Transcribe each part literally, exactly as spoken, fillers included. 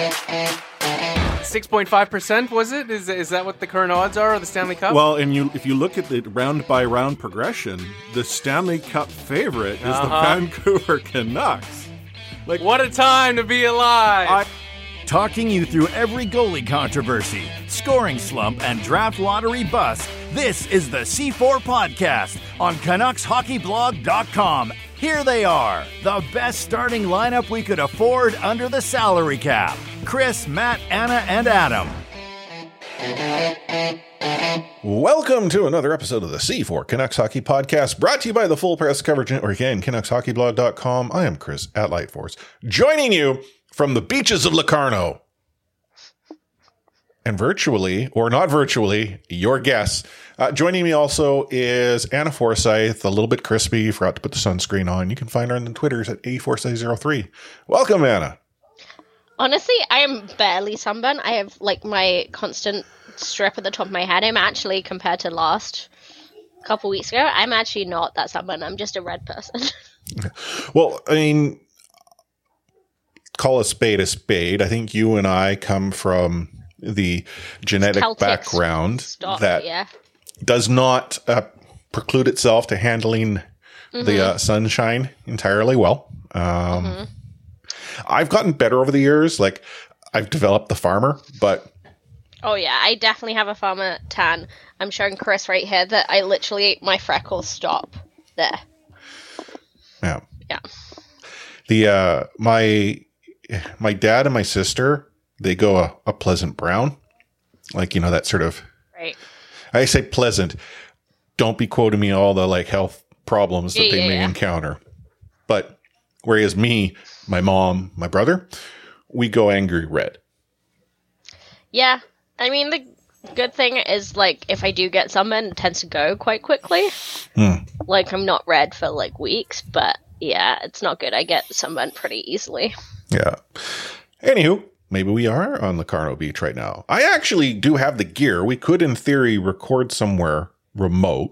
six point five percent, was it? Is is that what the current odds are of the Stanley Cup? Well, and you if you look at the round-by-round progression, the Stanley Cup favorite is Uh-huh. the Vancouver Canucks. Like, what a time to be alive! I, Talking you through every goalie controversy, scoring slump, and draft lottery bust, this is the C four Podcast on Canucks Hockey Blog dot com. Here they are, the best starting lineup we could afford under the salary cap. Chris, Matt, Anna, and Adam. welcome to another episode of the C four Canucks Hockey Podcast, brought to you by the Full Press Coverage Network and Canucks Hockey Blog dot com. I am Chris at Lightforce, joining you from the beaches of Locarno. And virtually, or not virtually, your guests. Uh, joining me also is Anna Forsyth, a little bit crispy, forgot to put the sunscreen on. You can find her on the Twitters at A Forsyth zero three. Welcome, Anna. Honestly, I am barely sunburned. I have like my constant strip at the top of my head. I'm actually, compared to last couple weeks ago, I'm actually not that sunburned. I'm just a red person. Well, I mean, call a spade a spade. I think you and I come from the genetic Celtics background stock, that yeah. does not uh, preclude itself to handling Mm-hmm. the uh, sunshine entirely well. Um, Mm-hmm. I've gotten better over the years. Like, I've developed the farmer, but Oh yeah, I definitely have a farmer tan. I'm showing Chris right here that I literally, my freckles stop there. yeah. Yeah. The uh, my my dad and my sister, they go a, a pleasant brown, like, you know, that sort of. Right. I say pleasant. Don't be quoting me all the like health problems that Yeah, they yeah, may yeah. encounter. But whereas me, my mom, my brother, we go angry red. Yeah. I mean, the good thing is, like, if I do get sunburn, it tends to go quite quickly. Hmm. Like, I'm not red for, like, weeks, but yeah, it's not good. I get sunburn pretty easily. Yeah. Anywho, maybe we are on Locarno Beach right now. I actually do have the gear. We could, in theory, record somewhere remote.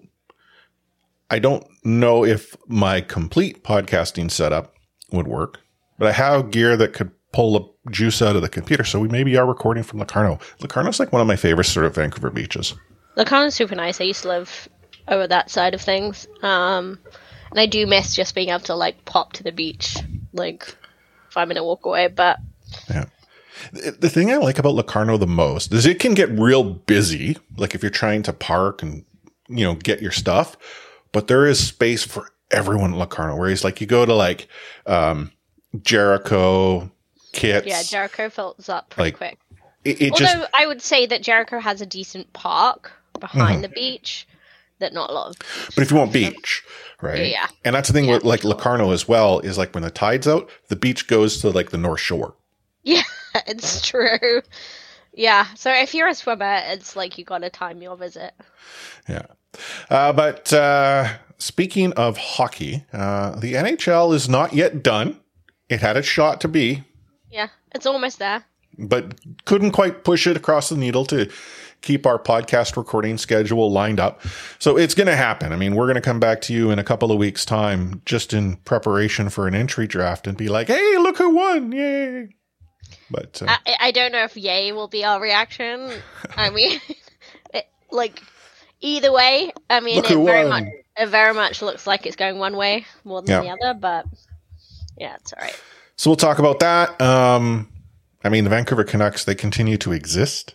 I don't know if my complete podcasting setup would work, but I have gear that could pull the juice out of the computer. So we maybe are recording from Locarno. Locarno's like one of my favorite sort of Vancouver beaches. Locarno's super nice. I used to live over that side of things. Um, and I do miss just being able to, like, pop to the beach, like, five minute walk away, but Yeah. The the thing I like about Locarno the most is it can get real busy. Like if you're trying to park and, you know, get your stuff, but there is space for everyone at Locarno. Whereas like you go to like, um, Jericho, Kits. yeah, Jericho fills up pretty Like, quick. It, it Although just, I would say that Jericho has a decent park behind Mhm. the beach that not a lot of. but if you want beach, right? Yeah. And that's the thing Yeah, with like for sure. Locarno as well is like when the tide's out, the beach goes to like the North Shore. Yeah, it's true. Yeah, so if you're a swimmer, it's like you got to time your visit. Yeah. Uh, but uh, speaking of hockey, uh, the N H L is not yet done. It had its shot to be, Yeah, it's almost there. but couldn't quite push it across the needle to keep our podcast recording schedule lined up. So it's going to happen. I mean, we're going to come back to you in a couple of weeks' time just in preparation for an entry draft and be like, hey, look who won. Yay. But uh, I, I don't know if yay will be our reaction. I mean, it, like, either way, I mean, Look it who very won. much it very much looks like it's going one way more than Yeah. the other, but yeah, it's all right. so we'll talk about that. Um, I mean, the Vancouver Canucks, they continue to exist.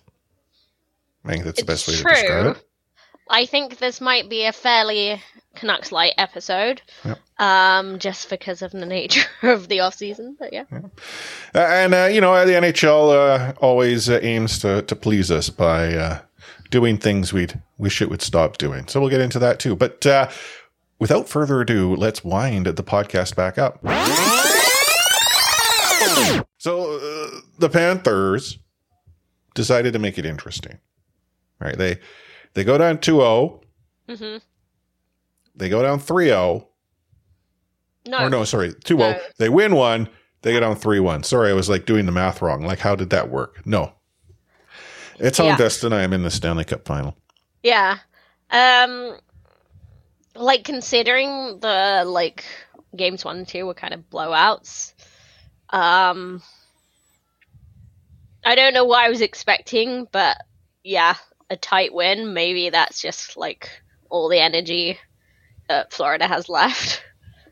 I think that's the best way It's to describe true. it. I think this might be a fairly Canucks light episode, Yep. um, just because of the nature of the off season. But yeah, Uh, and, uh, you know, the N H L uh, always uh, aims to, to please us by uh, doing things we'd wish it would stop doing. So we'll get into that too. But uh, without further ado, let's wind the podcast back up. So uh, the Panthers decided to make it interesting. Right? They they go down two oh. mm-hmm. They go down three oh. no, Or no, sorry, two oh. No. They win one. They go down three one. Sorry, I was like doing the math wrong. Like, how did that work? No. It's on Yeah. destiny. I'm in the Stanley Cup final. yeah, um, like considering the like games one and two were kind of blowouts. Um, I don't know what I was expecting, but yeah, a tight win. Maybe that's just like all the energy that Florida has left.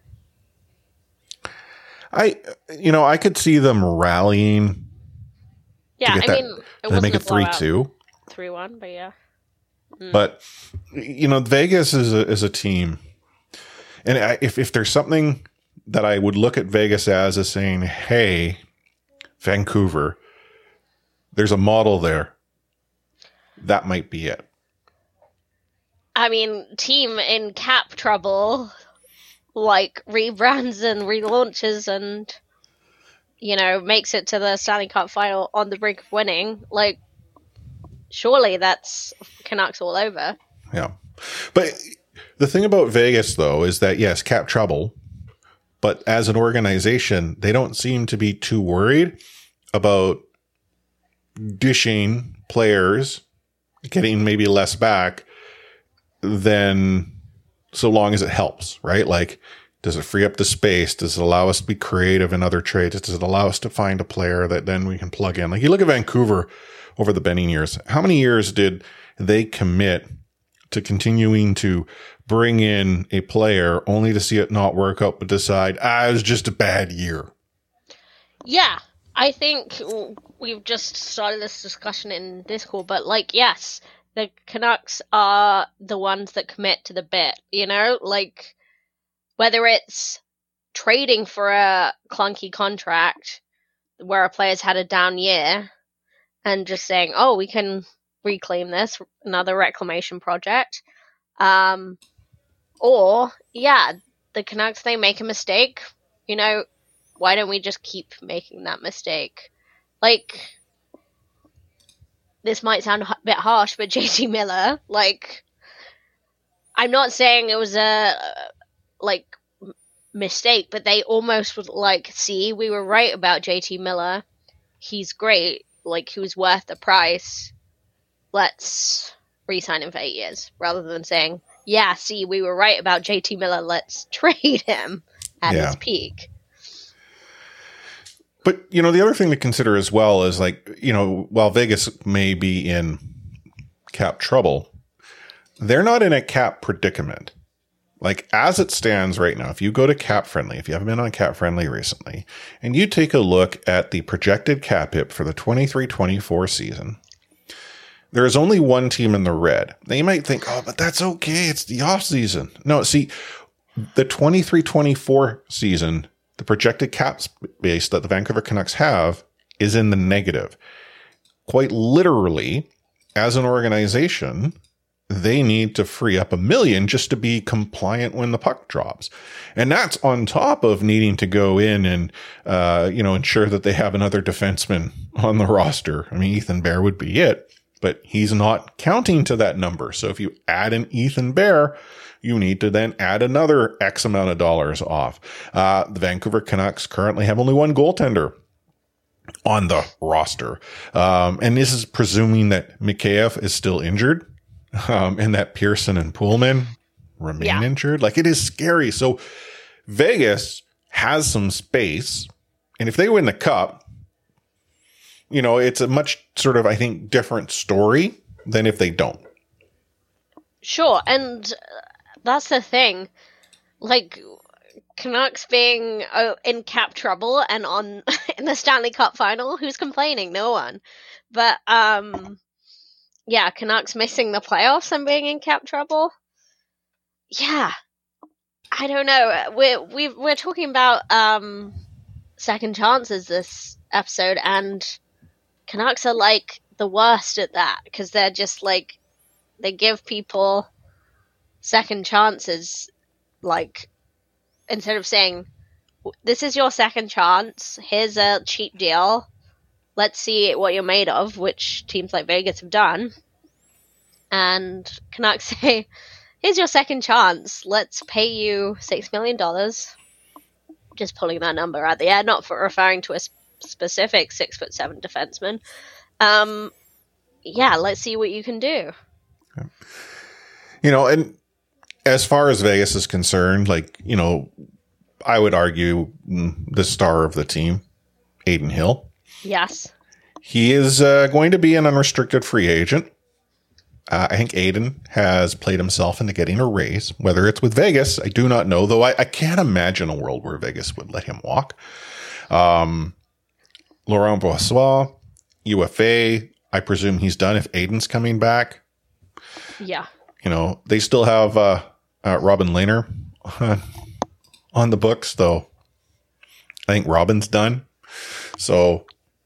I, you know, I could see them rallying. Yeah, I that, mean, it they make it three two, three one, but yeah. Mm. But you know, Vegas is a is a team, and I, if if there's something that I would look at Vegas as is saying, hey, Vancouver, there's a model there. That might be it. I mean, team in cap trouble, like rebrands and relaunches and, you know, makes it to the Stanley Cup final on the brink of winning. Like, surely that's Canucks all over. Yeah. But the thing about Vegas, though, is that, yes, cap trouble, but as an organization, they don't seem to be too worried about dishing players, getting maybe less back than so long as it helps, right? Like, does it free up the space? Does it allow us to be creative in other trades? Does it allow us to find a player that then we can plug in? Like, you look at Vancouver over the Benning years. How many years did they commit to continuing to bring in a player only to see it not work out, but decide, ah, it was just a bad year? Yeah, I think we've just started this discussion in Discord, but like, yes, the Canucks are the ones that commit to the bit, you know? Like, whether it's trading for a clunky contract where a player's had a down year and just saying, oh, we can reclaim this, another reclamation project. Um, or, yeah, the Canucks, they make a mistake, you know, why don't we just keep making that mistake? Like, this might sound a bit harsh, but J T Miller, like, I'm not saying it was a, like, mistake, but they almost was like, see, we were right about J T Miller. He's great. Like, he was worth the price. Let's re-sign him for eight years. Rather than saying, yeah, see, we were right about J T Miller. Let's trade him at Yeah. his peak. But, you know, the other thing to consider as well is, like, you know, while Vegas may be in cap trouble, they're not in a cap predicament. Like, as it stands right now, if you go to Cap Friendly, if you haven't been on Cap Friendly recently, and you take a look at the projected cap hit for the twenty-three twenty-four season, there is only one team in the red. Now, you might think, oh, but that's okay. It's the off season. No, see, the twenty-three twenty-four season, the projected cap space that the Vancouver Canucks have is in the negative. Quite literally, as an organization, they need to free up a million just to be compliant when the puck drops. And that's on top of needing to go in and, uh, you know, ensure that they have another defenseman on the roster. I mean, Ethan Bear would be it, but he's not counting to that number. So if you add an Ethan Bear, you need to then add another X amount of dollars off. Uh, the Vancouver Canucks currently have only one goaltender on the roster. Um, and this is presuming that Mikheyev is still injured. Um, and that Pearson and Pullman remain Yeah. injured. Like, it is scary. So Vegas has some space. And if they win the cup, you know, it's a much sort of, I think, different story than if they don't. Sure, and that's the thing. Like, Canucks being uh, in cap trouble and on in the Stanley Cup final, who's complaining? No one. But, um... yeah, Canucks missing the playoffs and being in cap trouble. Yeah, I don't know. We're we we're talking about um, second chances this episode, and Canucks are like the worst at that because they're just like they give people second chances. Like, instead of saying, "This is your second chance. Here's a cheap deal. Let's see what you're made of," which teams like Vegas have done. And Canucks say, here's your second chance. Let's pay you six million dollars. Just pulling that number out the air, not for referring to a sp- specific six foot seven defenseman. Um, yeah, let's see what you can do. You know, and as far as Vegas is concerned, like, you know, I would argue mm, the star of the team, Adin Hill. Yes. he is uh, going to be an unrestricted free agent. Uh, I think Aiden has played himself into getting a raise. Whether it's with Vegas, I do not know, though I, I can't imagine a world where Vegas would let him walk. Um, Laurent Brossoit, U F A, I presume he's done if Aiden's coming back. Yeah. You know, they still have uh, uh, Robin Lehner on the books, though I think Robin's done. So,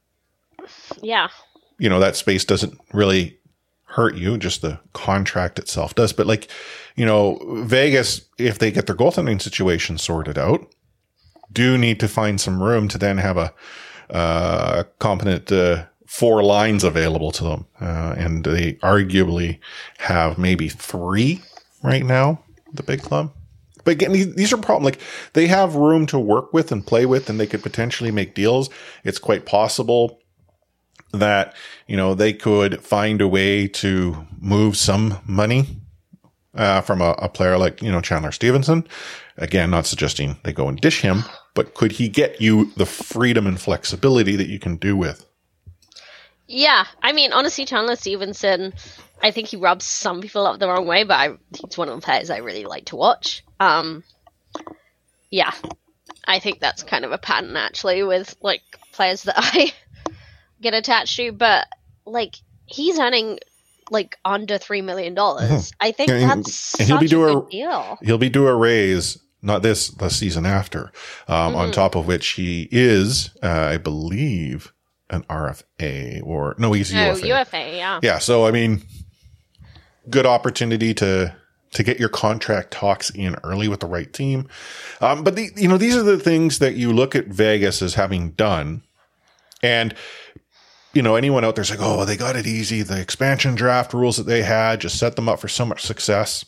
yeah, you know, that space doesn't really hurt you, just the contract itself does. But like, you know, Vegas, if they get their goaltending situation sorted out, do need to find some room to then have a uh, competent uh, four lines available to them. Uh, and they arguably have maybe three right now, the big club. But again, these, these are problems. Like, they have room to work with and play with, and they could potentially make deals. It's quite possible that, you know, they could find a way to move some money uh, from a, a player like, you know, Chandler Stevenson. Again, not suggesting they go and dish him, but could he get you the freedom and flexibility that you can do with? Yeah, I mean, honestly, Chandler Stevenson, I think he rubs some people up the wrong way, but I, he's one of the players I really like to watch. Um, yeah, I think that's kind of a pattern, actually, with, like, players that I get attached to, but like he's earning like under three million dollars. Mm-hmm. I think and, that's and such he'll be due a a good deal. He'll be due a raise, not this the season after. Um, mm-hmm. On top of which he is, uh, I believe, an R F A or no, he's no, U F A. U F A, yeah, yeah. So I mean, good opportunity to to get your contract talks in early with the right team. Um, but the, you know, these are the things that you look at Vegas as having done, and you know, anyone out there's like, oh, they got it easy. The expansion draft rules that they had just set them up for so much success.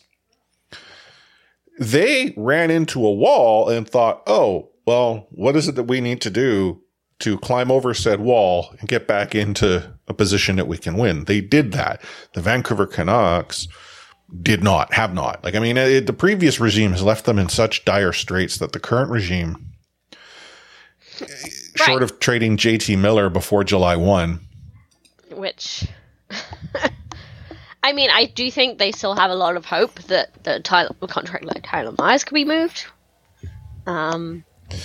They ran into a wall and thought, oh, well, what is it that we need to do to climb over said wall and get back into a position that we can win? They did that. The Vancouver Canucks did not, have not. Like, I mean, it, the previous regime has left them in such dire straits that the current regime, short of trading J T Miller before July first. Which, I mean, I do think they still have a lot of hope that the Tyler, a contract like Tyler Myers could be moved. Um,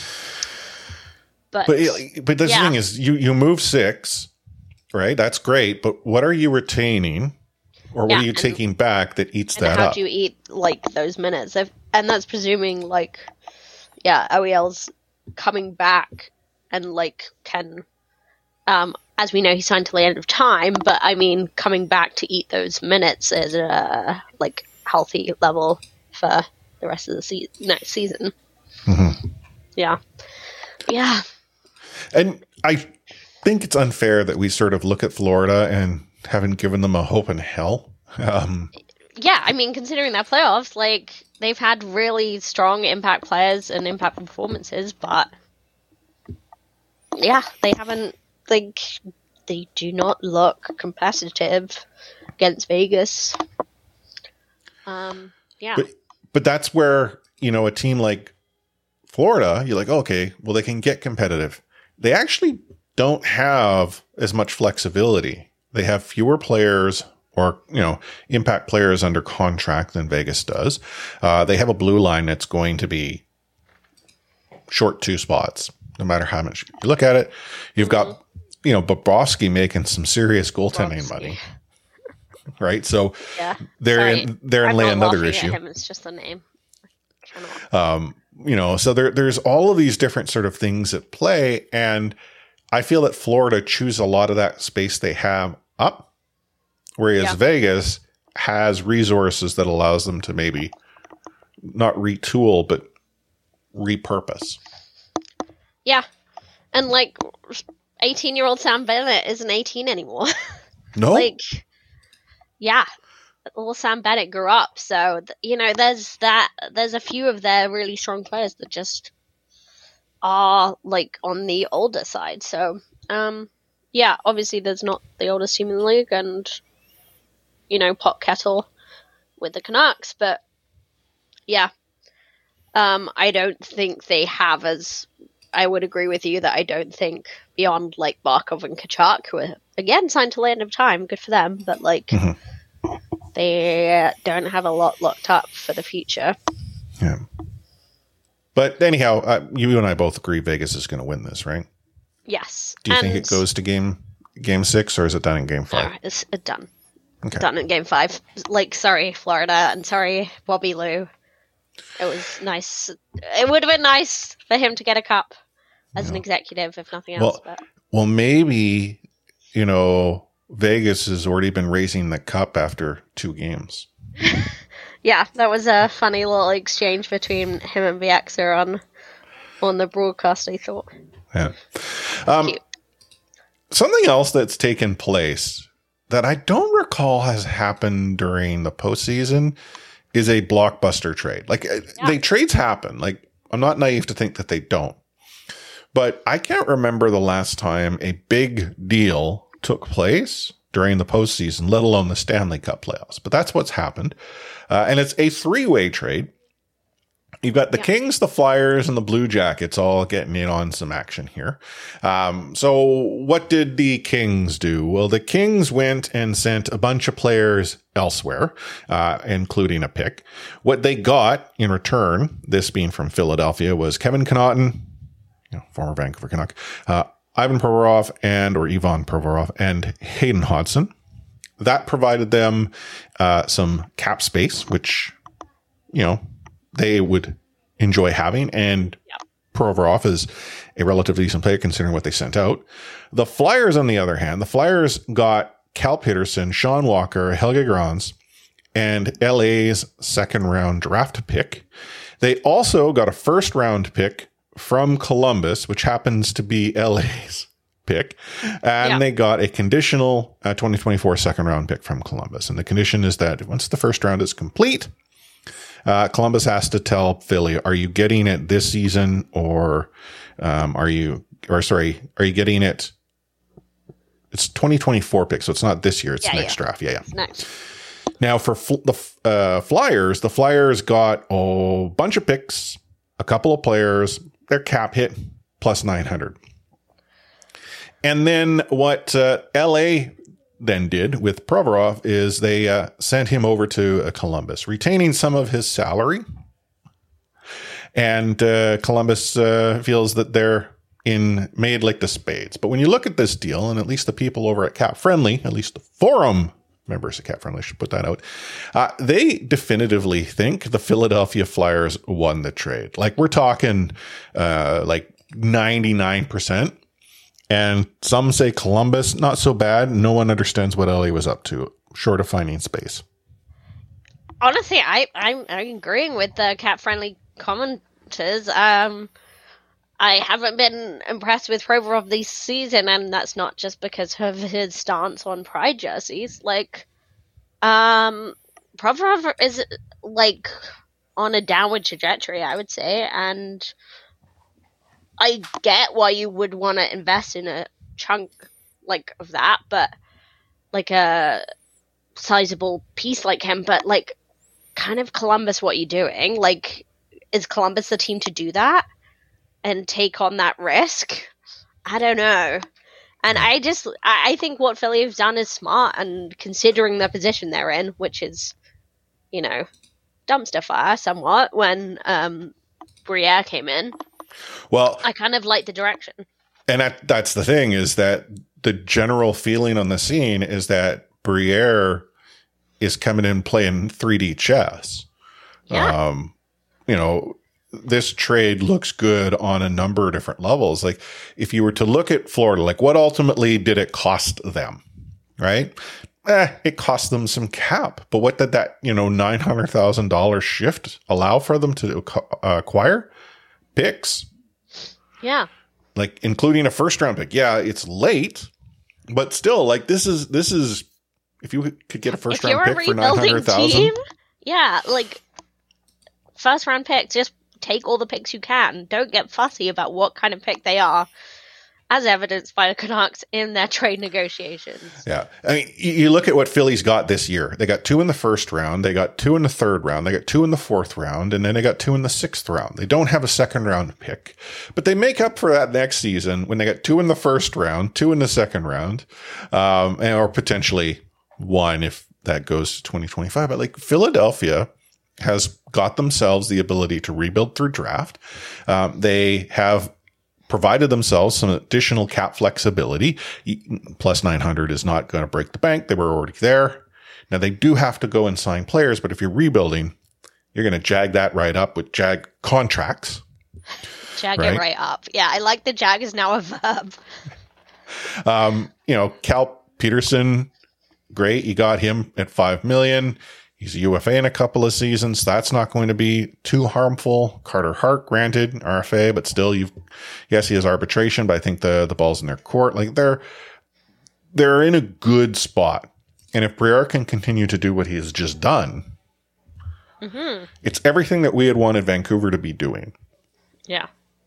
but, but, but the yeah. thing is, you, you move six, right? That's great. But what are you retaining or what yeah, are you and, taking back that eats and that how up? do you eat, like, those minutes? If, and that's presuming, like, yeah, O E L's coming back and, like, can, um, as we know, he signed till the end of time, but, I mean, coming back to eat those minutes is a, like, healthy level for the rest of the se- next season. Mm-hmm. Yeah. Yeah. And I think it's unfair that we sort of look at Florida and haven't given them a hope in hell. Um, yeah, I mean, considering their playoffs, like, they've had really strong impact players and impact performances, but yeah, they haven't, like, they do not look competitive against Vegas. Um, yeah. But, but that's where, you know, a team like Florida, you're like, okay, well, they can get competitive. They actually don't have as much flexibility. They have fewer players or, you know, impact players under contract than Vegas does. Uh, they have a blue line that's going to be short two spots, no matter how much you look at it. You've mm-hmm. got, you know, Bobrovsky making some serious goaltending Bobrovsky. money. Right? So yeah. they're Sorry. in, they're in another issue. Him. It's just the name. Um, you know, so there, there's all of these different sort of things at play. And I feel that Florida chews a lot of that space they have up, whereas yeah. Vegas has resources that allows them to maybe not retool, but repurpose. Yeah. And like eighteen year old Sam Bennett isn't eighteen anymore. No. Like, yeah. Little Sam Bennett grew up. So, you know, there's that, there's a few of their really strong players that just are like on the older side. So, um, yeah, obviously there's not the oldest team in the league and, you know, pot kettle with the Canucks, but yeah, um, I don't think they have as I would agree with you that I don't think beyond like Barkov and Kachuk, who are again signed to Land of Time, good for them, but like mm-hmm. they don't have a lot locked up for the future. Yeah. But anyhow, uh, you and I both agree Vegas is going to win this, right? Yes. Do you and think it goes to game game six, or is it done in game five? No, it's uh, done. Okay. Done in game five. Like, sorry, Florida, and sorry, Bobby Lou. It was nice. It would have been nice for him to get a cup as yeah. an executive, if nothing else. Well, but. well, maybe, you know, Vegas has already been raising the cup after two games. Yeah, that was a funny little exchange between him and Viaxa on on the broadcast, I thought. Yeah. Um, Cute. Something else that's taken place that I don't recall has happened during the postseason is a blockbuster trade. Like, yeah. they trades happen. Like, I'm not naive to think that they don't. But I can't remember the last time a big deal took place during the postseason, let alone the Stanley Cup playoffs. But that's what's happened. Uh, and it's a three-way trade. You've got the yeah. Kings, the Flyers, and the Blue Jackets all getting in on some action here. Um, so what did the Kings do? Well, the Kings went and sent a bunch of players elsewhere, uh, including a pick. What they got in return, this being from Philadelphia, was Kevin Connauton, you know, former Vancouver Canuck, uh, Ivan Provorov and, or Ivan Provorov, and Hayden Hodgson. That provided them uh, some cap space, which, you know, they would enjoy having. And yep. Provorov is a relatively decent player considering what they sent out. The Flyers, on the other hand, the Flyers got Cal Peterson, Sean Walker, Helge Grans, and L A's second round draft pick. They also got a first round pick from Columbus, which happens to be L A's pick. And yeah. they got a conditional uh, twenty twenty-four second round pick from Columbus. And the condition is that once the first round is complete, Uh, Columbus has to tell Philly, are you getting it this season or, um, are you, or sorry, are you getting it? It's twenty twenty-four pick. So it's not this year. It's yeah, next yeah. draft. Yeah. Yeah. Nice. Now for fl- the, uh, Flyers, the Flyers got a bunch of picks, a couple of players, their cap hit plus nine hundred. And then what, uh, L A then did with Provorov is they uh, sent him over to uh, Columbus, retaining some of his salary. And uh, Columbus uh, feels that they're in made like the spades. But when you look at this deal, and at least the people over at Cap Friendly, at least the forum members of Cap Friendly should put that out, uh, they definitively think the Philadelphia Flyers won the trade. Like we're talking uh, like ninety-nine percent. And some say Columbus, not so bad. No one understands what L A was up to, short of finding space. Honestly, I, I'm, I'm agreeing with the Cap-friendly commenters. Um, I haven't been impressed with Provorov this season, and that's not just because of his stance on Pride jerseys. Like, um, Provorov is, like, on a downward trajectory, I would say, and I get why you would want to invest in a chunk like of that, but like a sizable piece like him, but like kind of Columbus, what are you doing? Like, is Columbus the team to do that and take on that risk? I don't know. And I just, I think what Philly have done is smart, and considering the position they're in, which is, you know, dumpster fire somewhat when um, Briere came in. Well, I kind of like the direction. And that, that's the thing, is that the general feeling on the scene is that Briere is coming in playing three D chess. Yeah. Um, you know, this trade looks good on a number of different levels. Like if you were to look at Florida, like what ultimately did it cost them, right? Eh, it cost them some cap, but what did that, you know, nine hundred thousand dollars shift allow for them to uh, acquire? Picks. Yeah. Like including a first round pick. Yeah, it's late, but still, like this is this is if you could get a first if round pick for nine hundred thousand. Yeah, like first round picks, just take all the picks you can. Don't get fussy about what kind of pick they are. as evidenced by the Canucks in their trade negotiations. Yeah. I mean, you, you look at what Philly's got this year. They got two in the first round. They got two in the third round. They got two in the fourth round. And then they got two in the sixth round. They don't have a second round pick. But they make up for that next season when they got two in the first round, two in the second round, um, and, or potentially one if that goes to twenty twenty-five. But like Philadelphia has got themselves the ability to rebuild through draft. Um, they have provided themselves some additional cap flexibility. Plus nine hundred is not going to break the bank. They were already there. Now they do have to go and sign players, but if you're rebuilding, you're going to jag that right up with jag contracts. Jag right? it right up. Yeah, I like the jag is now a verb. um, you know, Cal Peterson, great. You got him at five million. He's a U F A in a couple of seasons. That's not going to be too harmful. Carter Hart, granted, R F A, but still, you've, yes, he has arbitration, but I think the, the ball's in their court. Like they're, they're in a good spot. And if Briere can continue to do what he has just done, mm-hmm. it's everything that we had wanted Vancouver to be doing. Yeah.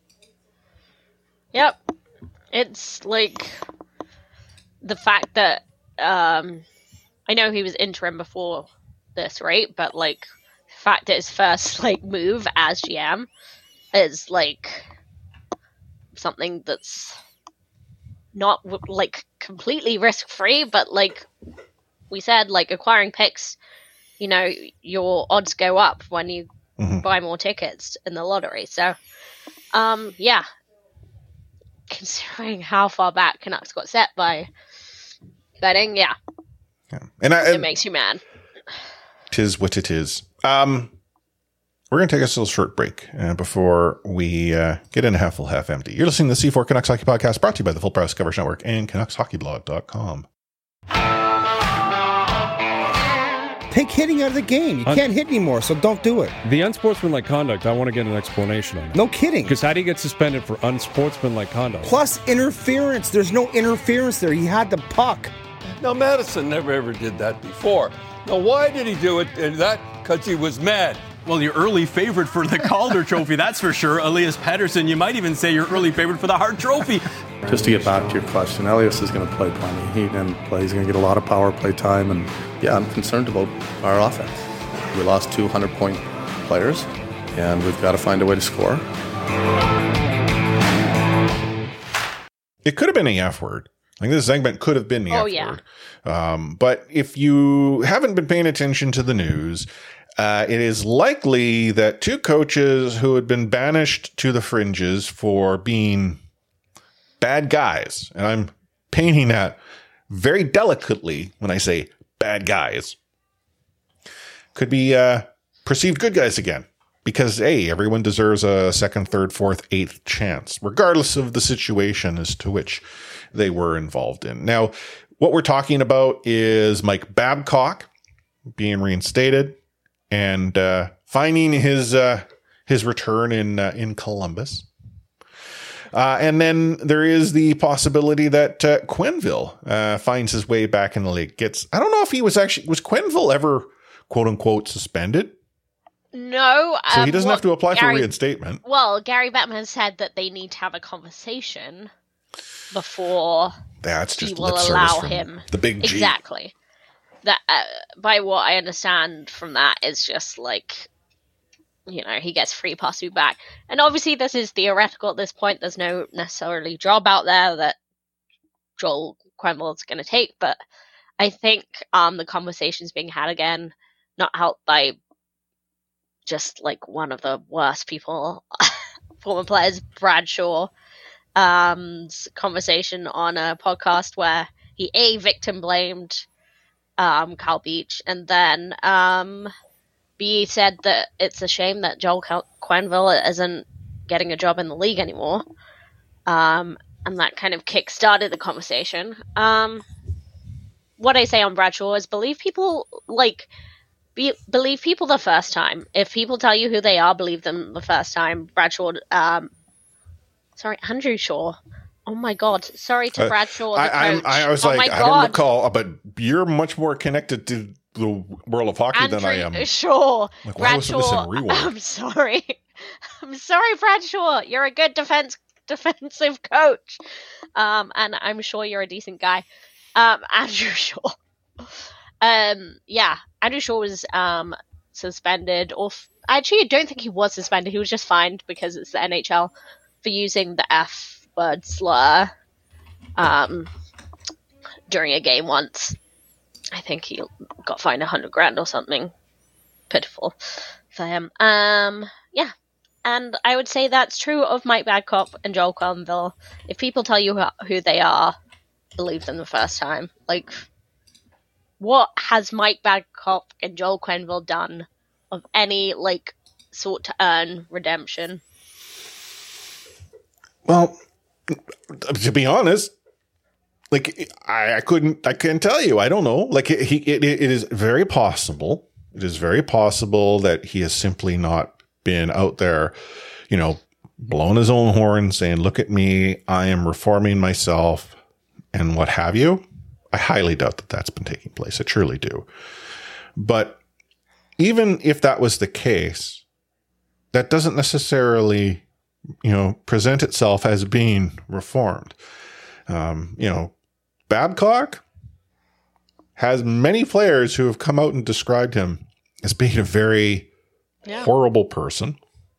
Yep. It's like the fact that, um, I know he was interim before this, right? But like the fact that his first like move as G M is like something that's not like completely risk free, but like we said, like acquiring picks, you know, your odds go up when you mm-hmm. buy more tickets in the lottery. So um yeah, considering how far back Canucks got set by betting, yeah, yeah. and I, it and- makes you mad. Tis what it is. Um, we're going to take a little short break uh, before we uh, get into Half Full, Half Empty. You're listening to the C four Canucks Hockey Podcast, brought to you by the Full Press Coverage Network and Canucks Hockey Blog dot com. Take hitting out of the game. You Un- can't hit anymore, so don't do it. The unsportsmanlike conduct, I want to get an explanation on it. No kidding. Because how do you get suspended for unsportsmanlike conduct? Plus interference. There's no interference there. He had the puck. Now, Madison never ever did that before. Now, why did he do it? And that because he was mad. Well, your early favorite for the Calder Trophy, that's for sure. Elias Pettersson, you might even say your early favorite for the Hart Trophy. Just to get back to your question, Elias is going to play plenty. He didn't play. He's going to get a lot of power play time. And, yeah, I'm concerned about our offense. We lost two hundred-point players, and we've got to find a way to score. It could have been a F word. Like this segment could have been the oh, F yeah. word. Um, but if you haven't been paying attention to the news, uh, it is likely that two coaches who had been banished to the fringes for being bad guys, and I'm painting that very delicately when I say bad guys, could be uh, perceived good guys again. Because, hey, everyone deserves a second, third, fourth, eighth chance, regardless of the situation as to which they were involved in. Now, what we're talking about is Mike Babcock being reinstated and uh, finding his uh, his return in uh, in Columbus. Uh, and then there is the possibility that uh, Quenneville uh, finds his way back in the league. Gets I don't know if he was actually was Quenneville ever quote unquote suspended. No. So um, he doesn't well, have to apply Gary, for reinstatement. Well, Gary Bettman said that they need to have a conversation before That's just he will lip service allow from him. the big G. Exactly. That, uh, by what I understand from that, is just like, you know, he gets free pass to back. And obviously this is theoretical at this point. There's no necessarily job out there that Joel Quenneville is going to take. But I think um, the conversation's being had again, not helped by just like one of the worst people, former players, Bradshaw, um, conversation on a podcast where he A, victim blamed um, Cal Beach, and then um, B, said that it's a shame that Joel Quenneville isn't getting a job in the league anymore. Um, and that kind of kick-started the conversation. Um, what I say on Bradshaw is believe people, like, be, believe people the first time. If people tell you who they are, believe them the first time. Bradshaw, um, sorry, Andrew Shaw. Oh my God. Sorry to Bradshaw. Uh, the I, coach. I, I was oh like, my I God. don't recall, but you're much more connected to the world of hockey Andrew than I am. Shaw. Like, why wasn't this in Bradshaw. rewind? I'm sorry. I'm sorry, Bradshaw. You're a good defense defensive coach. Um, and I'm sure you're a decent guy. Um, Andrew Shaw. Um, yeah, Andrew Shaw was um suspended, or f- actually, I don't think he was suspended. He was just fined because it's the N H L for using the F word slur um during a game once. I think he got fined a hundred grand or something pitiful for him. Um, yeah, and I would say that's true of Mike Babcock and Joel Quenneville. If people tell you who, who they are, believe them the first time. Like, what has Mike Babcock and Joel Quenneville done of any, like, sort to earn redemption? Well, to be honest, like, I, I couldn't, I couldn't tell you. I don't know. Like, it, he, it, it is very possible. It is very possible that he has simply not been out there, you know, blowing his own horn, saying, look at me, I am reforming myself, and what have you. I highly doubt that that's been taking place. I truly do. But even if that was the case, that doesn't necessarily, you know, present itself as being reformed. Um, you know, Babcock has many players who have come out and described him as being a very yeah. horrible person,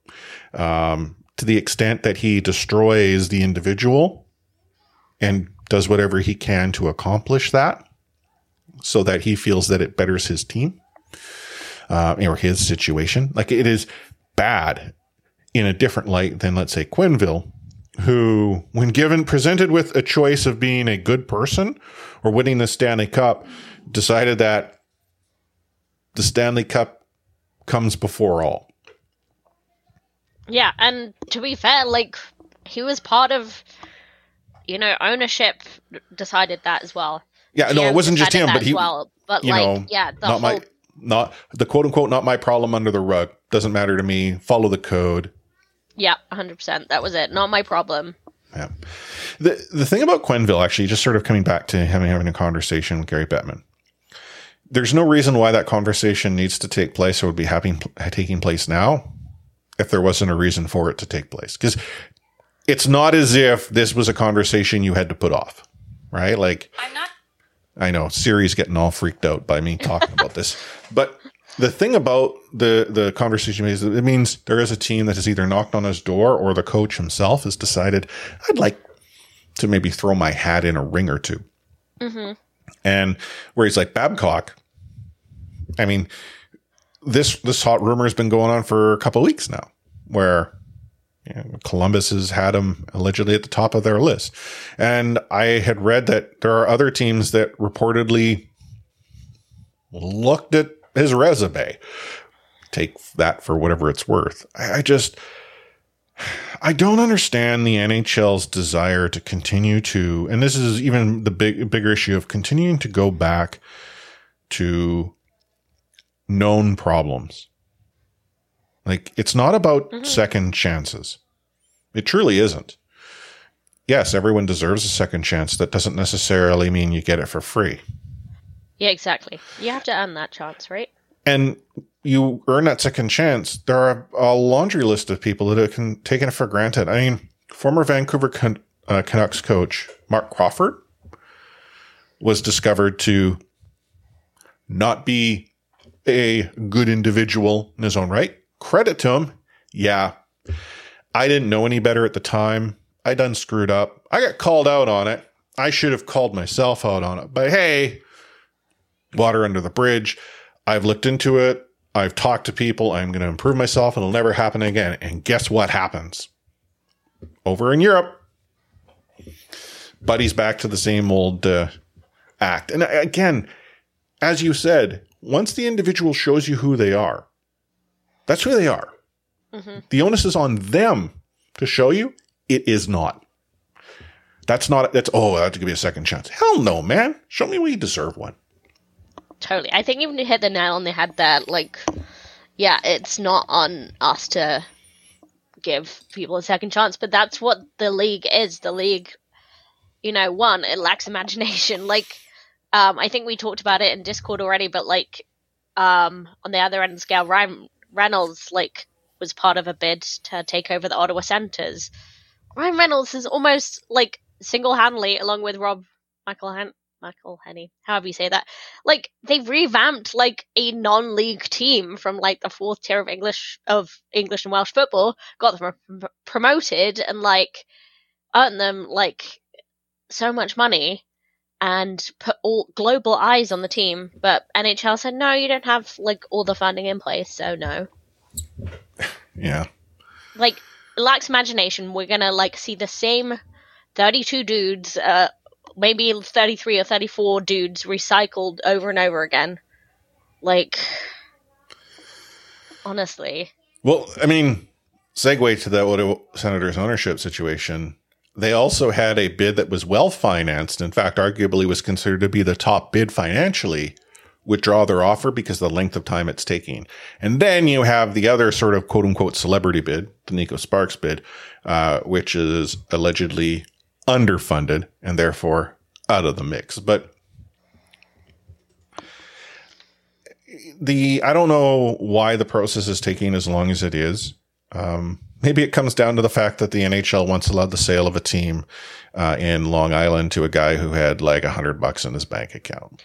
um, to the extent that he destroys the individual and does whatever he can to accomplish that so that he feels that it betters his team, uh, or his situation. Like, it is bad in a different light than, let's say, Quenneville, who, when given, presented with a choice of being a good person or winning the Stanley Cup, decided that the Stanley Cup comes before all. Yeah, and to be fair, like, he was part of, you know, ownership decided that as well. Yeah, no, G M it wasn't just him, but he, well. But you like, know, yeah, the not whole, my, not the quote unquote, not my problem under the rug. Doesn't matter to me. Follow the code. Yeah, one hundred percent. That was it. Not my problem. Yeah. The the thing about Quenneville, actually, just sort of coming back to him having a conversation with Gary Bettman, there's no reason why that conversation needs to take place or would be happening, taking place now if there wasn't a reason for it to take place. Because it's not as if this was a conversation you had to put off, right? Like, I'm not. I know Siri's getting all freaked out by me talking about this, but the thing about the, the conversation is that it means there is a team that has either knocked on his door or the coach himself has decided, I'd like to maybe throw my hat in a ring or two. Mm-hmm. And where he's like, Babcock, I mean, this, this hot rumor has been going on for a couple of weeks now, where, you know, Columbus has had him allegedly at the top of their list. And I had read that there are other teams that reportedly looked at his resume. Take that for whatever it's worth. I, I just, I don't understand the N H L's desire to continue to, and this is even the big, bigger issue of continuing to go back to known problems. Like, it's not about mm-hmm. second chances. It truly isn't. Yes, everyone deserves a second chance. That doesn't necessarily mean you get it for free. Yeah, exactly. You have to earn that chance, right? And you earn that second chance. There are a laundry list of people that have taken it for granted. I mean, former Vancouver Can- uh, Canucks coach Mark Crawford was discovered to not be a good individual in his own right. Credit to him. Yeah. I didn't know any better at the time. I done screwed up. I got called out on it. I should have called myself out on it. But hey, water under the bridge. I've looked into it. I've talked to people. I'm going to improve myself and it'll never happen again. And guess what happens? Over in Europe, Buddy's back to the same old uh, act. And again, as you said, once the individual shows you who they are, that's who they are. Mm-hmm. The onus is on them to show you. It is not. That's not, that's, oh, I have to give you a second chance. Hell no, man. Show me where you deserve one. Totally. I think even you hit the nail on the head there. Like, yeah, it's not on us to give people a second chance, but that's what the league is. The league, you know, one, it lacks imagination. Like, um, I think we talked about it in Discord already, but like, um, on the other end of the scale, Ryan Reynolds, like, was part of a bid to take over the Ottawa Senators. Ryan Reynolds is almost like single-handedly, along with Rob Michael Han- Michael Henney, however you say that, like they've revamped like a non-league team from like the fourth tier of English of English and Welsh football, got them pr- promoted, and like earned them like so much money, and put all global eyes on the team. But N H L said no, you don't have like all the funding in place, so no. Yeah. Like, it lacks imagination. We're gonna like see the same thirty-two dudes, uh, maybe thirty-three or thirty-four dudes recycled over and over again. Like, honestly. Well, I mean, segue to the Ottawa Senators ownership situation. They also had a bid that was well financed. In fact, arguably was considered to be the top bid financially, withdraw their offer because of the length of time it's taking. And then you have the other sort of quote unquote celebrity bid, the Nico Sparks bid, uh, which is allegedly underfunded and therefore out of the mix. But the, I don't know why the process is taking as long as it is. Um, maybe it comes down to the fact that the N H L once allowed the sale of a team, uh, in Long Island to a guy who had like a hundred bucks in his bank account.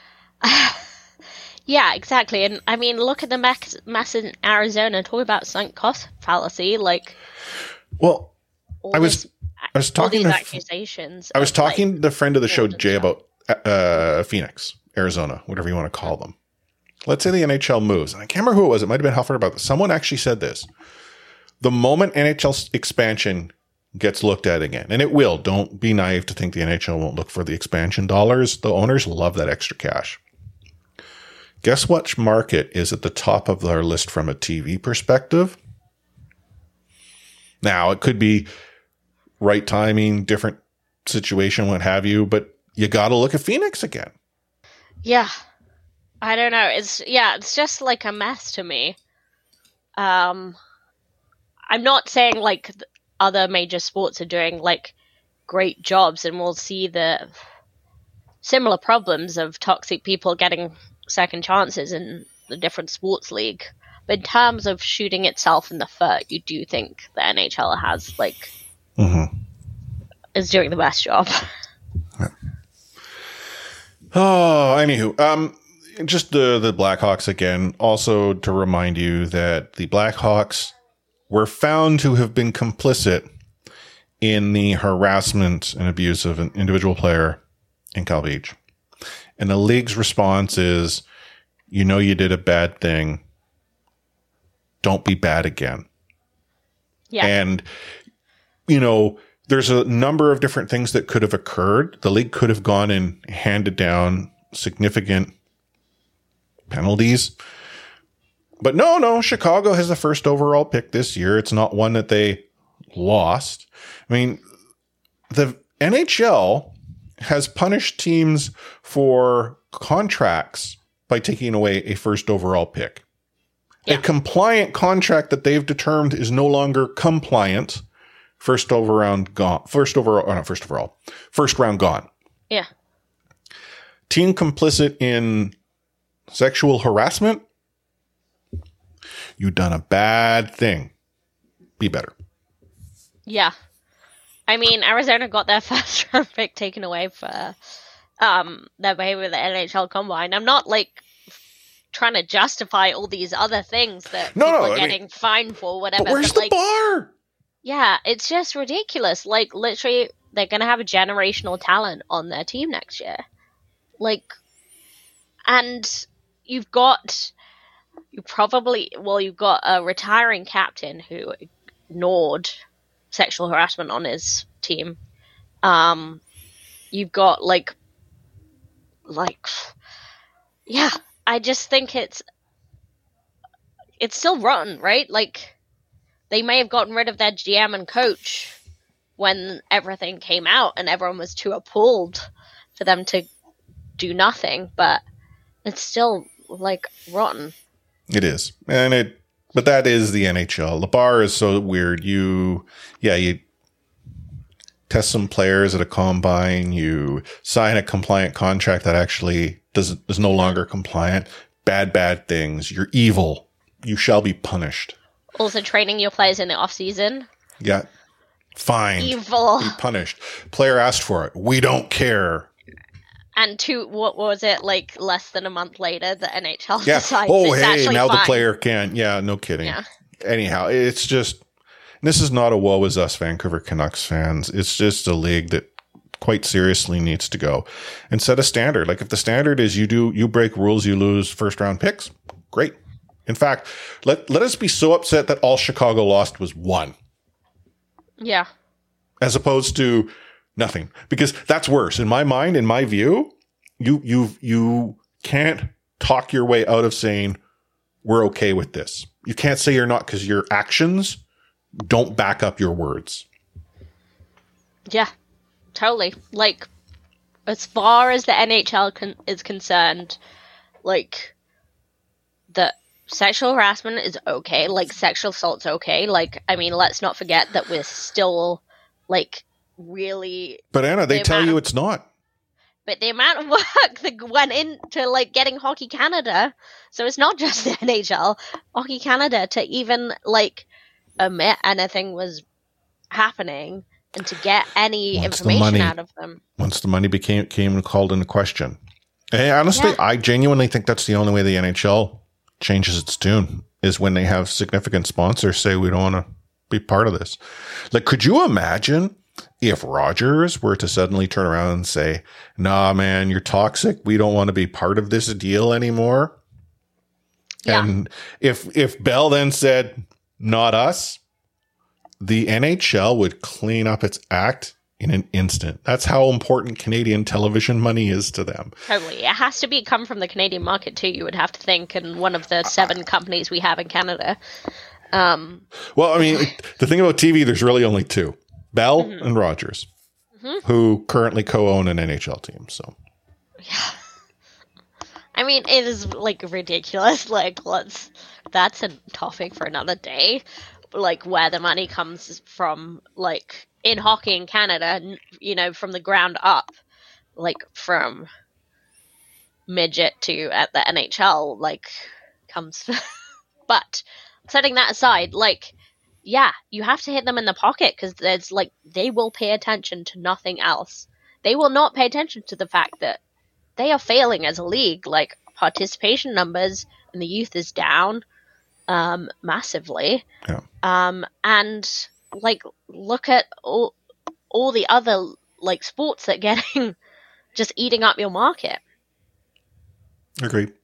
Yeah, exactly. And I mean, look at the mass, mass in Arizona. Talk about sunk cost fallacy. Like, well, I was, this, I was talking all these to, accusations. I was of, talking like, to the friend of the show, fraud and Jay, stuff. about uh, Phoenix, Arizona, whatever you want to call them. Let's say the N H L moves. And I can't remember who it was. It might have been Halford about this. Someone actually said this. The moment N H L expansion gets looked at again, and it will, don't be naive to think the N H L won't look for the expansion dollars. The owners love that extra cash. Guess what market is at the top of our list from a T V perspective? Now, it could be right timing, different situation, what have you, but you got to look at Phoenix again. Yeah. I don't know. It's, yeah, it's just like a mess to me. Um, I'm not saying like other major sports are doing like great jobs and we'll see the similar problems of toxic people getting second chances in the different sports league. But in terms of shooting itself in the foot, you do think the N H L has like Mm-hmm. is doing the best job. Yeah. Oh, anywho, um, just the the Blackhawks again. Also to remind you that the Blackhawks were found to have been complicit in the harassment and abuse of an individual player in Cal Beach. And the league's response is, you know, you did a bad thing. Don't be bad again. Yeah. And, you know, there's a number of different things that could have occurred. The league could have gone and handed down significant penalties. But no, no, Chicago has the first overall pick this year. It's not one that they lost. I mean, the N H L has punished teams for contracts by taking away a first overall pick. Yeah. A compliant contract that they've determined is no longer compliant. First over round gone. First overall, oh, not first overall. First round gone. Yeah. Team complicit in sexual harassment. You've done a bad thing. Be better. Yeah. I mean, Arizona got their first round pick taken away for um, their behavior at the N H L Combine. I'm not, like, trying to justify all these other things that no, people no, are I getting mean, fined for, whatever. But where's but, the like, bar? Yeah, it's just ridiculous. Like, literally, they're going to have a generational talent on their team next year. Like, and you've got, you probably, well, you've got a retiring captain who ignored sexual harassment on his team. Um, you've got like, like, yeah, I just think it's, it's still rotten, right? Like, they may have gotten rid of their G M and coach when everything came out and everyone was too appalled for them to do nothing, but it's still like rotten. It is. And it, but that is the N H L. The bar is so weird. You, yeah, you test some players at a combine, you sign a compliant contract that actually does, is no longer compliant. Bad, bad things. You're evil. You shall be punished. Also training your players in the off season. Yeah. Fined. evil. Be punished. Player asked for it. We don't care. And two, what was it, like less than a month later, the N H L Yeah. decided Oh, it's hey, actually now the fine. player can. Yeah, no kidding. Yeah. Anyhow, it's just, this is not a woe is us Vancouver Canucks fans. It's just a league that quite seriously needs to go and set a standard. Like if the standard is you do, you break rules, you lose first round picks. Great. In fact, let, let us be so upset that all Chicago lost was one. Yeah. As opposed to nothing, because that's worse. In my mind, in my view, you, you, you can't talk your way out of saying we're okay with this. You can't say you're not because your actions don't back up your words. Yeah, totally. Like, as far as the N H L con- is concerned, like, the sexual harassment is okay. Like, sexual assault's okay. Like, I mean, let's not forget that we're still, like, really... But Anna, they the tell amount you of- it's not. But the amount of work that went into, like, getting Hockey Canada, so it's not just the N H L, Hockey Canada, to even, like, admit anything was happening and to get any Once the information money- out of them. Once the money became came called into question. And honestly, Yeah. I genuinely think that's the only way the N H L changes its tune is when they have significant sponsors say we don't want to be part of this. Like, could you imagine if Rogers were to suddenly turn around and say, nah, man, you're toxic. We don't want to be part of this deal anymore. Yeah. And if, if Bell then said, not us, the N H L would clean up its act in an instant. That's how important Canadian television money is to them. Totally. It has to be come from the Canadian market too, you would have to think, and one of the seven companies we have in Canada. Um, Well, I mean, the thing about T V, there's really only two. Bell mm-hmm. and Rogers, mm-hmm. who currently co-own an N H L team. So, yeah. I mean, it is, like, ridiculous. Like, let's... That's a topic for another day. Like, where the money comes from, like, in hockey in Canada, you know, from the ground up. Like, from midget to at the N H L, like, comes... But, setting that aside, like... Yeah, you have to hit them in the pocket because there's like they will pay attention to nothing else. They will not pay attention to the fact that they are failing as a league. Like participation numbers in the youth is down um, massively. Yeah. Um, and like look at all all the other like sports that are getting just eating up your market. Agreed.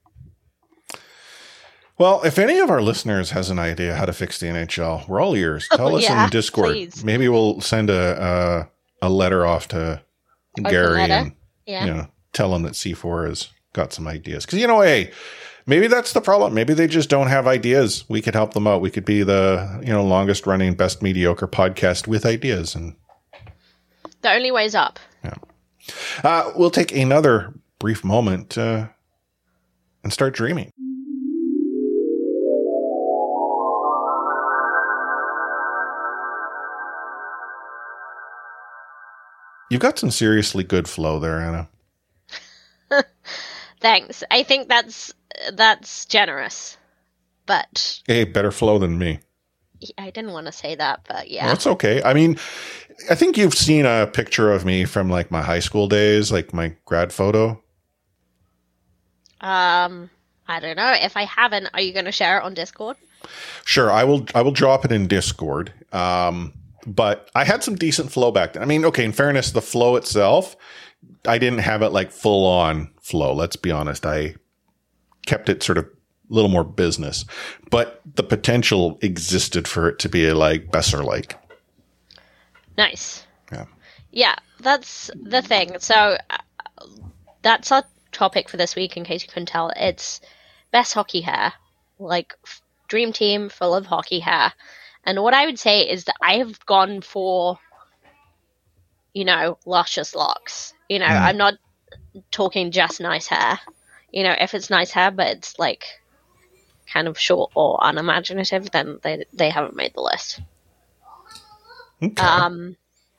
Well, if any of our listeners has an idea how to fix the N H L, we're all ears. Tell Oh, us yeah, in Discord. please. Maybe we'll send a a, a letter off to Open Gary letter. and Yeah. you know tell him that C four has got some ideas. Because you know, hey, maybe that's the problem. Maybe they just don't have ideas. We could help them out. We could be the you know longest running, best mediocre podcast with ideas. And The only way's up. yeah, uh, we'll take another brief moment uh, and start dreaming. You've got some seriously good flow there, Anna. Thanks. I think that's that's generous, but Hey, better flow than me. I didn't want to say that. But yeah, Well, that's okay. I mean, I think you've seen a picture of me from like my high school days, like my grad photo. um, I don't know. If I haven't, are you going to share it on Discord? Sure, I will. I will drop it in Discord. Um, but I had some decent flow back then. I mean, okay. In fairness, the flow itself, I didn't have it like full on flow. Let's be honest. I kept it sort of a little more business, but the potential existed for it to be like Besser like. Nice. Yeah. Yeah, that's the thing. So uh, that's our topic for this week. In case you couldn't tell, it's best hockey hair, like f- dream team full of hockey hair. And what I would say is that I have gone for, you know, luscious locks. You know, Mm. I'm not talking just nice hair. You know, if it's nice hair, but it's like kind of short or unimaginative, then they they haven't made the list. Okay. Um,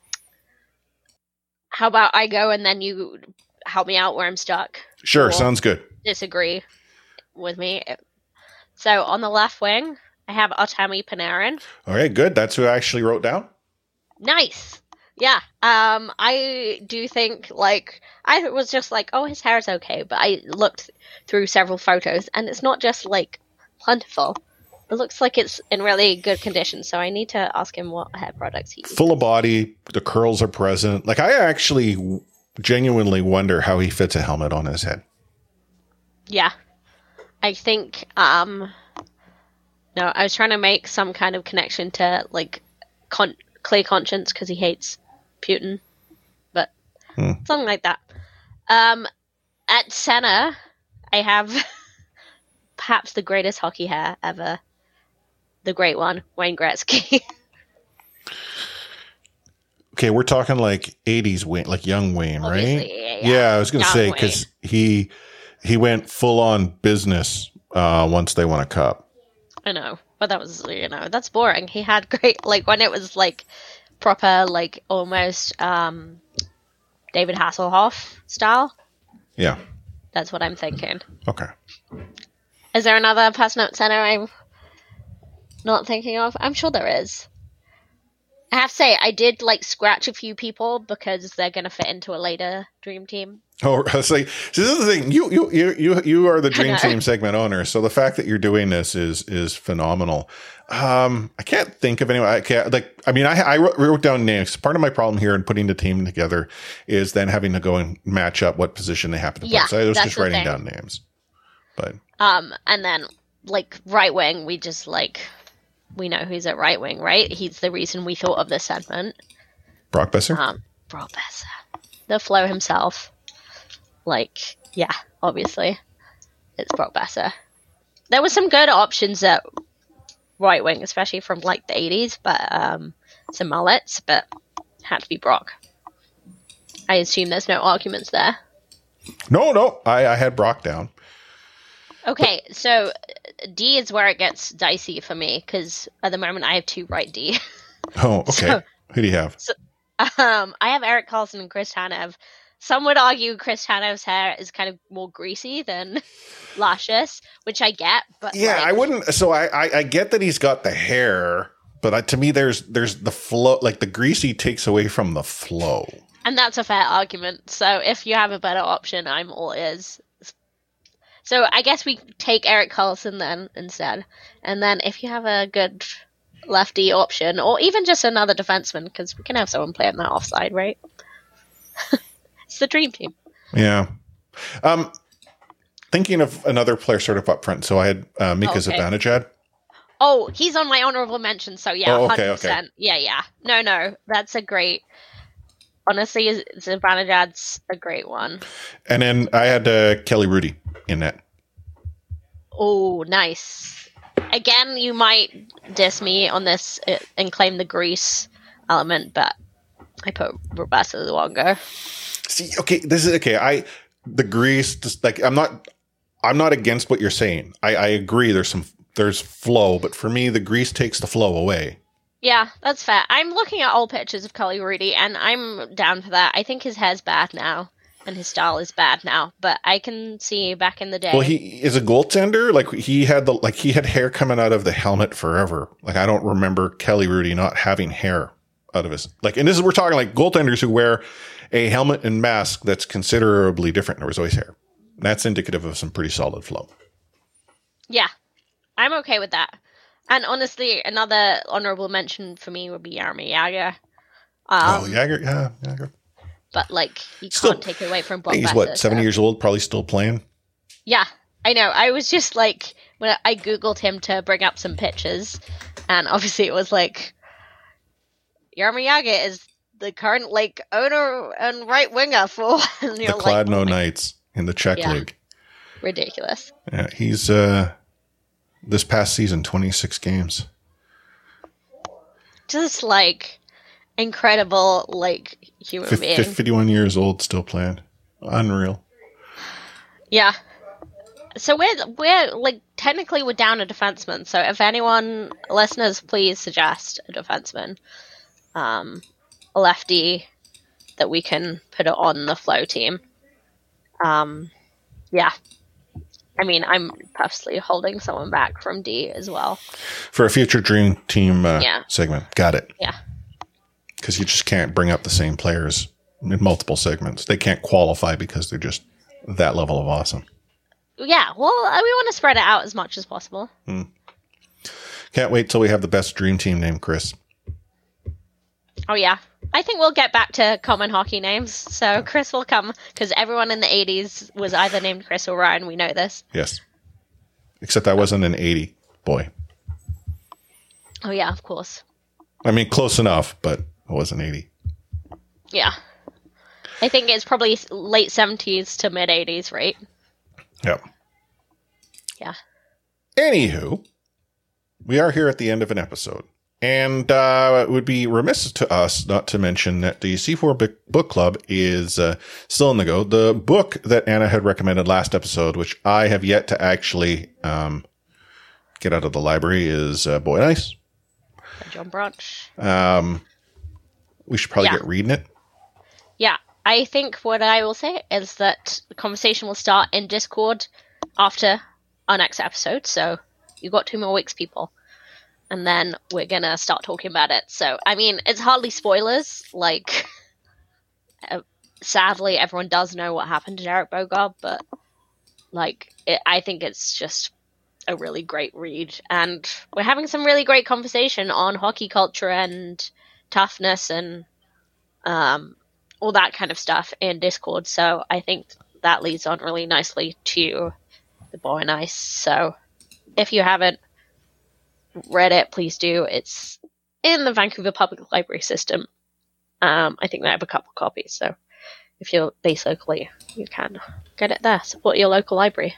how about I go and then you help me out where I'm stuck? sure. or Sounds good. Disagree with me. So on the left wing, I have Artemi Panarin. All right. Good. That's who I actually wrote down. Nice. Yeah. Um, I do think, like, I was just like, oh, his hair is okay, but I looked through several photos, and it's not just, like, plentiful. It looks like it's in really good condition, so I need to ask him what hair products he uses. Full of body, the curls are present. Like, I actually genuinely wonder how he fits a helmet on his head. Yeah. I think, um... No, I was trying to make some kind of connection to, like, con- clear conscience, because he hates Putin. But, hmm. something like that. Um, at center, I have perhaps the greatest hockey hair ever. The great one, Wayne Gretzky. Okay, we're talking like eighties Wayne, like young Wayne, Obviously, right? Yeah, yeah. yeah, I was going to Young say, because he he went full on business uh, once they won a cup. I know, but that was, you know, that's boring. He had great, like, when it was, like, proper, like, almost um, David Hasselhoff style. Yeah. That's what I'm thinking. Okay. Is there another person at center I'm not thinking of? I'm sure there is. I have to say, I did, like, scratch a few people because they're going to fit into a later Dream Team. Oh, I was like, so this is the thing. You, you, you, you, you are the Dream Team segment owner. So the fact that you're doing this is, is phenomenal. Um, I can't think of anyone. I can't, like, I mean, I, I wrote, wrote down names. Part of my problem here in putting the team together is then having to go and match up what position they happen to play. Yeah, so I was just writing thing. down names. But, um, and then, like, right wing, we just, like, we know who's at right wing, right? He's the reason we thought of this segment. Brock Besser? Um, Brock Besser. The Flow himself. Like, yeah, obviously. It's Brock Besser. There were some good options at right wing, especially from, like, the eighties, but, um, some mullets, but had to be Brock. I assume there's no arguments there. No, no, I, I had Brock down. Okay, so D is where it gets dicey for me, because at the moment I have two right D. Oh, okay. So, who do you have? So, um, I have Erik Karlsson and Chris Tanev. Some would argue Chris Tanev's hair is kind of more greasy than luscious, which I get. But yeah, like, I wouldn't. So I, I, I get that he's got the hair, but I, to me, there's there's the flow. Like the greasy takes away from the flow, and that's a fair argument. So if you have a better option, I'm all ears. So I guess we take Erik Karlsson then instead, and then if you have a good lefty option, or even just another defenseman, because we can have someone play on that offside, right? It's the Dream Team. Yeah. Um, thinking of another player sort of up front. So I had uh, Mika okay. Zibanejad. Oh, he's on my honorable mention. So yeah, oh, okay, one hundred percent. Okay. Yeah, yeah. No, no, that's a great. Honestly, Zibanejad's a great one. And then I had uh, Kelly Rudy in that. Oh, nice. Again, you might diss me on this and claim the grease element, but I put Roberto Luongo. See, okay, this is okay. I the grease, just like I'm not, I'm not against what you're saying. I, I agree. There's some, there's flow, but for me, the grease takes the flow away. Yeah, that's fair. I'm looking at old pictures of Kelly Rudy, and I'm down for that. I think his hair's bad now, and his style is bad now. But I can see back in the day. Well, he is a goaltender. Like he had the like he had hair coming out of the helmet forever. Like I don't remember Kelly Rudy not having hair out of his like. And this is we're talking like goaltenders who wear a helmet and mask that's considerably different. There was always hair. That's indicative of some pretty solid flow. Yeah, I'm okay with that. And honestly, another honorable mention for me would be Jaromir Jagr. Um, oh, Jagr, yeah, Jagr. But like, you Still, can't take it away from Brock he's Besser, what, seventy so. years old, probably still playing. Yeah, I know. I was just like, when I Googled him to bring up some pictures, and obviously it was like, Jaromir Jagr is the current like owner and right winger for and the you're Kladno like, oh Knights in the Czech yeah. League. Ridiculous. Yeah, he's uh, this past season twenty-six games. Just like incredible, like human F- being. fifty-one years old, still playing. Unreal. Yeah. So we're we're like technically we're down a defenseman. So if anyone listeners, please suggest a defenseman, um, a lefty that we can put it on the flow team. Um, yeah. I mean, I'm purposely holding someone back from D as well. For a future Dream Team uh, Yeah. segment. Got it. Yeah. because you just can't bring up the same players in multiple segments. They can't qualify because they're just that level of awesome. Yeah, well, uh, we want to spread it out as much as possible. Hmm. Can't wait till we have the best dream team named Chris. Oh, yeah. I think we'll get back to common hockey names. So Chris will come, because everyone in the eighties was either named Chris or Ryan. We know this. Yes. Except I wasn't an eighty boy. Oh, yeah, of course. I mean, close enough, but I wasn't eighty. Yeah. I think it's probably late seventies to mid eighties, right? Yep. Yeah. Anywho, we are here at the end of an episode. And uh, it would be remiss to us not to mention that the C four Book Club is uh, still in the go. The book that Anna had recommended last episode, which I have yet to actually um, get out of the library, is uh, Boy and Ice. John Branch. Um, we should probably Yeah. get reading it. Yeah. I think what I will say is that the conversation will start in Discord after our next episode. So you've got two more weeks, people. And then we're going to start talking about it. So, I mean, it's hardly spoilers. Like, uh, sadly, everyone does know what happened to Derek Bogard. But, like, it, I think it's just a really great read. And we're having some really great conversation on hockey culture and toughness and um, all that kind of stuff in Discord. So I think that leads on really nicely to the Boy and Ice. So if you haven't read it, please do. It's in the Vancouver Public Library system. Um, I think they have a couple copies. So if you're based locally, you can get it there. Support your local library.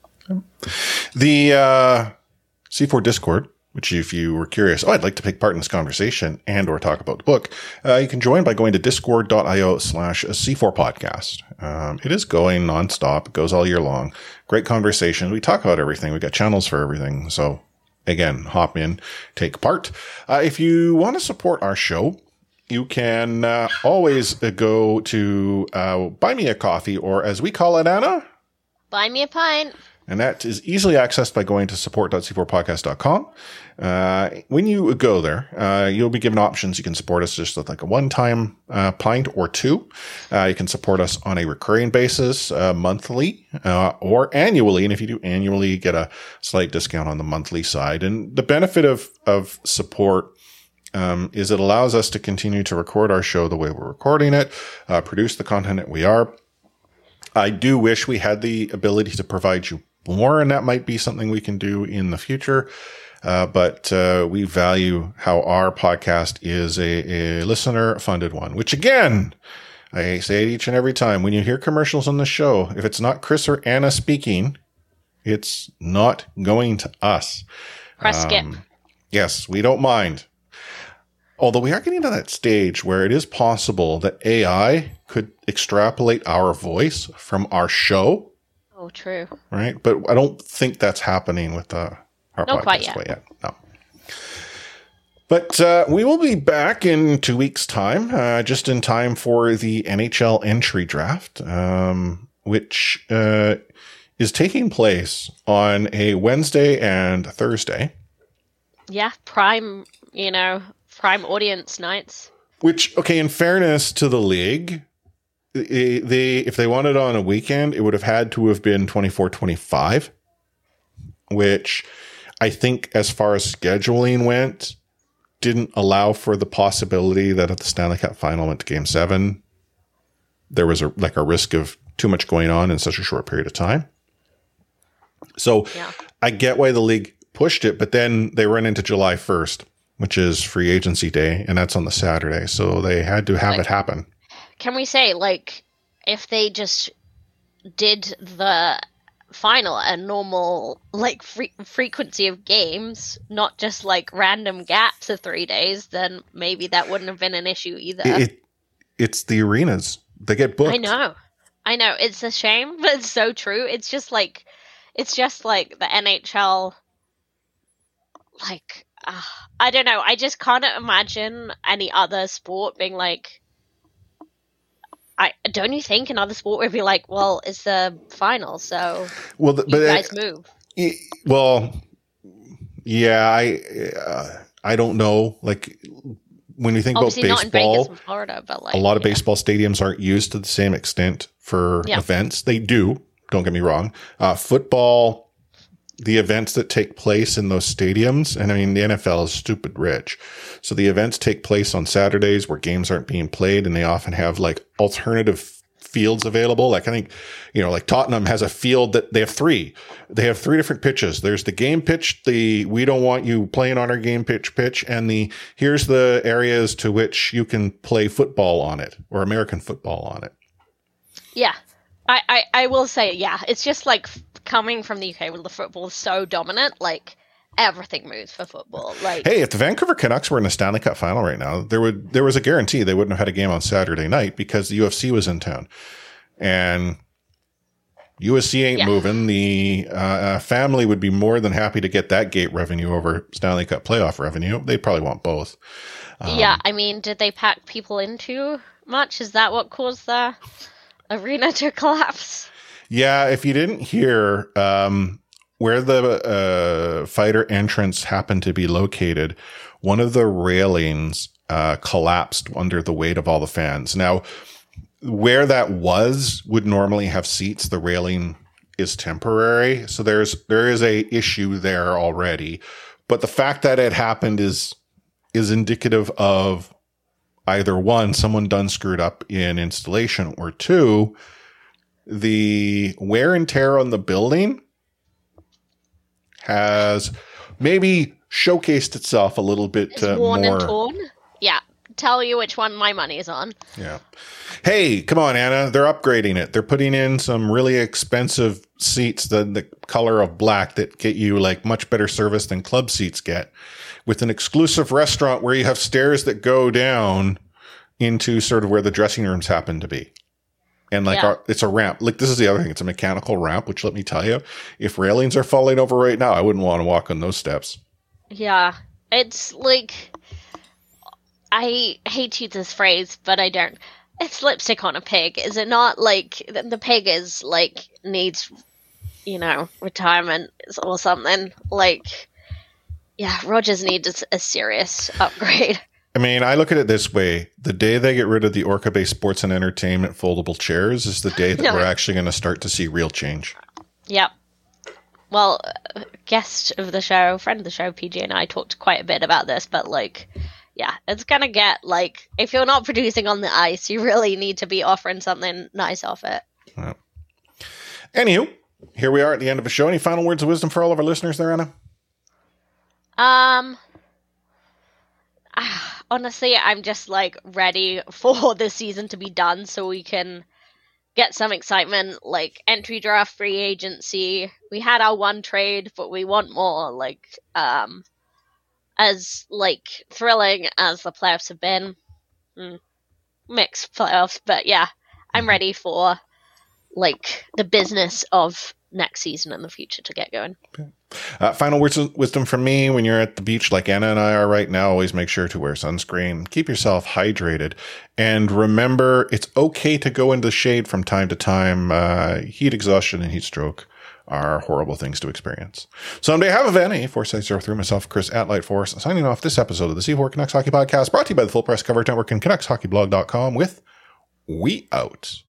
The uh, C four Discord, which if you were curious, oh, I'd like to take part in this conversation and or talk about the book, uh, you can join by going to discord.io slash C4 podcast. Um, it is going nonstop. It goes all year long. Great conversation. We talk about everything. We got channels for everything. So again, hop in, take part. Uh, if you want to support our show, you can uh, always uh, go to uh, Buy Me a Coffee, or as we call it, Anna, Buy me a pint. and that is easily accessed by going to support dot c four podcast dot com. Uh, when you go there, uh, you'll be given options. You can support us just with like a one-time uh, pint or two. Uh, you can support us on a recurring basis, uh, monthly uh, or annually. And if you do annually, you get a slight discount on the monthly side. And the benefit of, of support um, is it allows us to continue to record our show the way we're recording it, uh, produce the content that we are. I do wish we had the ability to provide you more, and that might be something we can do in the future. Uh, but uh, we value how our podcast is a, a listener-funded one, which, again, I say it each and every time. When you hear commercials on the show, if it's not Chris or Anna speaking, it's not going to us. Press skip. Um, yes, we don't mind. Although we are getting to that stage where it is possible that A I could extrapolate our voice from our show. Oh, true. Right? But I don't think that's happening with uh, our Not podcast quite yet. quite yet. No. But uh, we will be back in two weeks' time, uh, just in time for the N H L entry draft, um, which uh, is taking place on a Wednesday and Thursday. Yeah, prime, you know, prime audience nights. Which, okay, in fairness to the league, i- they if they wanted on a weekend, it would have had to have been twenty-four twenty-five, which I think as far as scheduling went, didn't allow for the possibility that if the Stanley Cup final went to game seven, there was a like a risk of too much going on in such a short period of time. So Yeah. I get why the league pushed it, but then they run into July first, which is free agency day, and that's on the Saturday. So they had to have Like- it happen. Can we say, like, if they just did the final at a normal, like, fre- frequency of games, not just, like, random gaps of three days, then maybe that wouldn't have been an issue either. It, it it's the arenas. They get booked. I know. I know. It's a shame, but it's so true. It's just like, it's just like the N H L, like, uh, I don't know. I just can't imagine any other sport being like, I don't you think another sport would be like, well, it's the final, so Well, the, you but guys it- move. y- well, yeah, I uh, I don't know. Like when you think Obviously about not in Vegas baseball, and Florida, but like a lot of yeah. baseball stadiums aren't used to the same extent for Yeah. events. They do. Don't get me wrong. Uh, football, the events that take place in those stadiums, and I mean, the N F L is stupid rich. So the events take place on Saturdays where games aren't being played, and they often have like alternative fields available. Like I think, you know, like Tottenham has a field that they have three. They have three different pitches. There's the game pitch, the we don't want you playing on our game pitch pitch, and the here's the areas to which you can play football on it or American football on it. Yeah. I, I, I will say, yeah, it's just like coming from the U K where the football is so dominant, like everything moves for football. Like, hey, if the Vancouver Canucks were in the Stanley Cup final right now, there would there was a guarantee they wouldn't have had a game on Saturday night because the U F C was in town, and U F C ain't Yeah. moving. The uh, family would be more than happy to get that gate revenue over Stanley Cup playoff revenue. They'd probably want both. Um, yeah, I mean, did they pack people in too much? Is that what caused the arena to collapse? Yeah, if you didn't hear, um, where the uh, fighter entrance happened to be located, one of the railings uh, collapsed under the weight of all the fans. Now, where that was would normally have seats. The railing is temporary, so there's there is a issue there already. But the fact that it happened is is indicative of either one, someone done screwed up in installation, or two, the wear and tear on the building has maybe showcased itself a little bit It's uh, worn more. and torn. Yeah, tell you which one my money is on. Yeah. Hey, come on, Anna. They're upgrading it. They're putting in some really expensive seats, the, the color of black, that get you like much better service than club seats get, with an exclusive restaurant where you have stairs that go down into sort of where the dressing rooms happen to be. And like, Yeah. our, it's a ramp. Like, this is the other thing. It's a mechanical ramp, which, let me tell you, if railings are falling over right now, I wouldn't want to walk on those steps. Yeah, it's like, I hate to use this phrase, but I don't. It's lipstick on a pig, is it not? Like, the, the pig is, like, needs, you know, retirement or something. Like, yeah, Rogers needs a, a serious upgrade. I mean, I look at it this way. The day they get rid of the Orca Bay Sports and Entertainment foldable chairs is the day that No. we're actually going to start to see real change. Yep. Well, uh, guest of the show, friend of the show, P J and I talked quite a bit about this, but, like, yeah, it's gonna get, like, if you're not producing on the ice, you really need to be offering something nice off it. Yeah. Anywho, here we are at the end of the show. Any final words of wisdom for all of our listeners there, Anna? Um, ah, honestly, I'm just, like, ready for this season to be done so we can get some excitement, like, entry draft, free agency. We had our one trade, but we want more, like, um... as, like, thrilling as the playoffs have been. Mm, mixed playoffs, but yeah, I'm ready for, like, the business of next season and the future to get going. Uh, final words of wisdom from me: when you're at the beach like Anna and I are right now, always make sure to wear sunscreen. Keep yourself hydrated. And remember, it's okay to go into the shade from time to time. Uh, heat exhaustion and heat stroke are horrible things to experience. So on behalf of N A four six zero three, myself, Chris at Light Force, signing off this episode of the C four Canucks Hockey Podcast, brought to you by the Full Press Coverage Network and Canucks Hockey Blog dot com with We Out.